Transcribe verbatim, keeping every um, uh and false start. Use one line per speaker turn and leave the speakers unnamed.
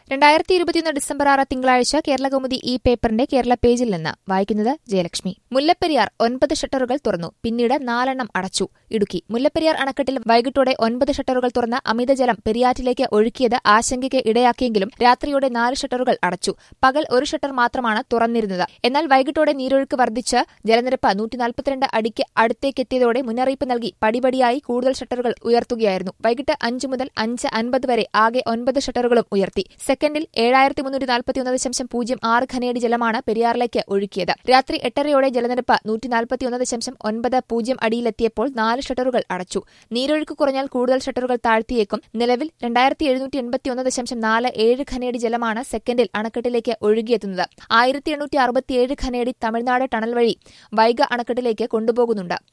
രണ്ടായിരത്തി ഇരുപത്തിയൊന്ന് ഡിസംബർ ആറ് തിങ്കളാഴ്ച കേരളകൗമുദി ഈ പേപ്പറിന്റെ കേരള പേജിൽ നിന്ന് വായിക്കുന്നത് ജയലക്ഷ്മി. മുല്ലപ്പെരിയാർ ഒൻപത് ഷട്ടറുകൾ തുറന്നു, പിന്നീട് നാലെണ്ണം അടച്ചു. ഇടുക്കി മുല്ലപ്പെരിയാർ അണക്കെട്ടിൽ വൈകിട്ടോടെ ഒൻപത് ഷട്ടറുകൾ തുറന്ന് അമിതജലം പെരിയാറ്റിലേക്ക് ഒഴുക്കിയത് ആശങ്കയ്ക്ക് ഇടയാക്കിയെങ്കിലും രാത്രിയോടെ നാല് ഷട്ടറുകൾ അടച്ചു. പകൽ ഒരു ഷട്ടർ മാത്രമാണ് തുറന്നിരുന്നത്. എന്നാൽ വൈകിട്ടോടെ നീരൊഴുക്ക് വർദ്ധിച്ച് ജലനിരപ്പ് നൂറ്റി നാൽപ്പത്തിരണ്ട് അടിക്ക് അടുത്തേക്കെത്തിയതോടെ മുന്നറിയിപ്പ് നൽകി പടിപടിയായി കൂടുതൽ ഷട്ടറുകൾ ഉയർത്തുകയായിരുന്നു. വൈകിട്ട് അഞ്ച് മുതൽ അഞ്ച് അൻപത് വരെ ആകെ ഒൻപത് ഷട്ടറുകളും ഉയർത്തി. സെക്കൻഡിൽ ഏഴായിരത്തി മുന്നൂറ്റി നാൽപ്പത്തിയൊന്ന് ദശാംശം പൂജ്യം ആറ് ഘനയടി ജലമാണ് പെരിയാറിലേക്ക് ഒഴുക്കിയത്. രാത്രി എട്ടരയോടെ ജലനിരപ്പ് നൂറ്റി നാൽപ്പത്തിയൊന്ന് ദശാംശം ഒൻപത് പൂജ്യം അടിയിലെത്തിയപ്പോൾ നാല് ഷട്ടറുകൾ അടച്ചു. നീരൊഴുക്ക് കുറഞ്ഞാൽ കൂടുതൽ ഷട്ടറുകൾ താഴ്ത്തിയേക്കും. നിലവിൽ രണ്ടായിരത്തി എഴുന്നൂറ്റി എൺപത്തിയൊന്ന് ദശാംശം നാല് ഏഴ് ഘനയടി ജലമാണ് സെക്കൻഡിൽ അണക്കെട്ടിലേക്ക് ഒഴുകിയെത്തുന്നത്. ആയിരത്തി എണ്ണൂറ്റി അറുപത്തിയേഴ് ഘനയടി തമിഴ്നാട് ടണൽ വഴി വൈഗ അണക്കെട്ടിലേക്ക് കൊണ്ടുപോകുന്നുണ്ട്.